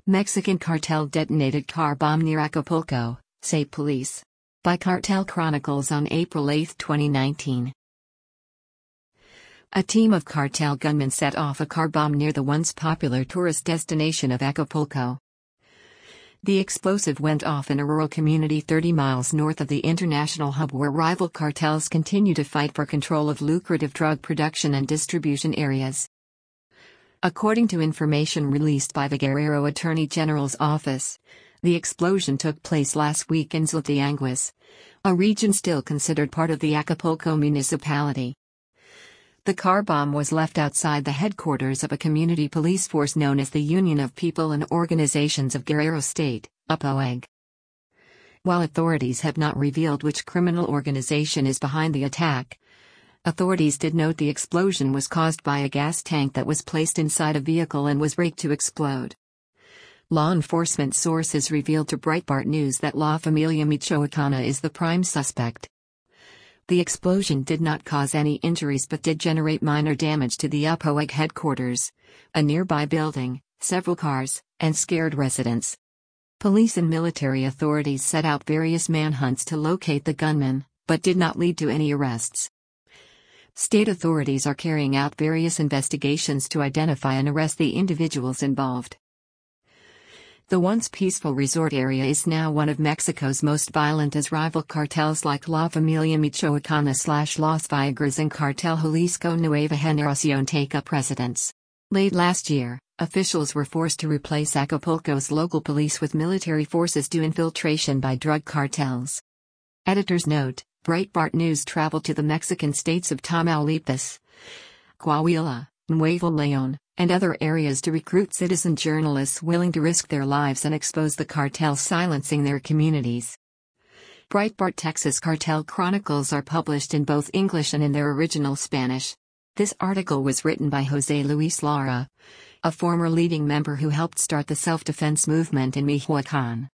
Mexican cartel detonated car bomb near Acapulco, say police. By Cartel Chronicles on April 8, 2019. A team of cartel gunmen set off a car bomb near the once popular tourist destination of Acapulco. The explosive went off in a rural community 30 miles north of the international hub where rival cartels continue to fight for control of lucrative drug production and distribution areas. According to information released by the Guerrero Attorney General's office, the explosion took place last week in Zlatianguis, a region still considered part of the Acapulco municipality. The car bomb was left outside the headquarters of a community police force known as the Union of People and Organizations of Guerrero State, UPOEG. While authorities have not revealed which criminal organization is behind the attack, authorities did note the explosion was caused by a gas tank that was placed inside a vehicle and was rigged to explode. Law enforcement sources revealed to Breitbart News that La Familia Michoacana is the prime suspect. The explosion did not cause any injuries but did generate minor damage to the UPOEG headquarters, a nearby building, several cars, and scared residents. Police and military authorities set out various manhunts to locate the gunman, but did not lead to any arrests. State authorities are carrying out various investigations to identify and arrest the individuals involved. The once peaceful resort area is now one of Mexico's most violent as rival cartels like La Familia Michoacana/Los Vigres and Cartel Jalisco Nueva Generación take up residence. Late last year, officials were forced to replace Acapulco's local police with military forces due to infiltration by drug cartels. Editor's note: Breitbart News traveled to the Mexican states of Tamaulipas, Coahuila, Nuevo León, and other areas to recruit citizen journalists willing to risk their lives and expose the cartels silencing their communities. Breitbart Texas Cartel Chronicles are published in both English and in their original Spanish. This article was written by José Luis Lara, a former leading member who helped start the self-defense movement in Michoacán.